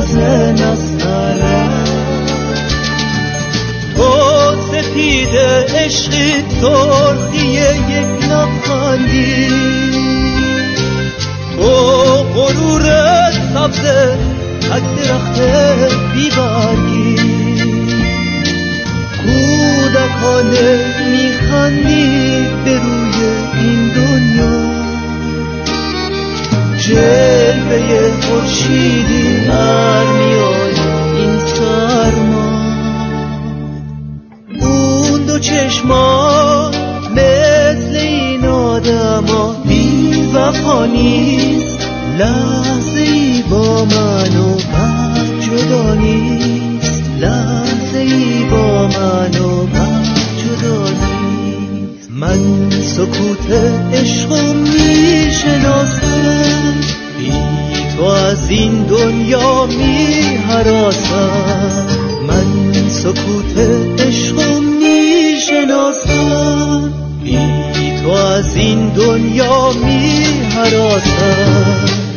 مسئله. تو سپید عشقی، سرخی یک لبخندی، تو غرور سبز تک درخت بیبرگی، کودکانه میخندی به روی این دنیا، جلوه خورشیدی برمیای این سرما. اون دو چشما مثل این آدما بی وفا نیست، لحظه ای با من و من جدا نیست، لحظه ای با من و من جدا نیست. من سکوت عشقم میشناسم، بی تو از این دنیا میهراسم. من سکوت عشقم میشناسم، بی تو از این دنیا میهراسم.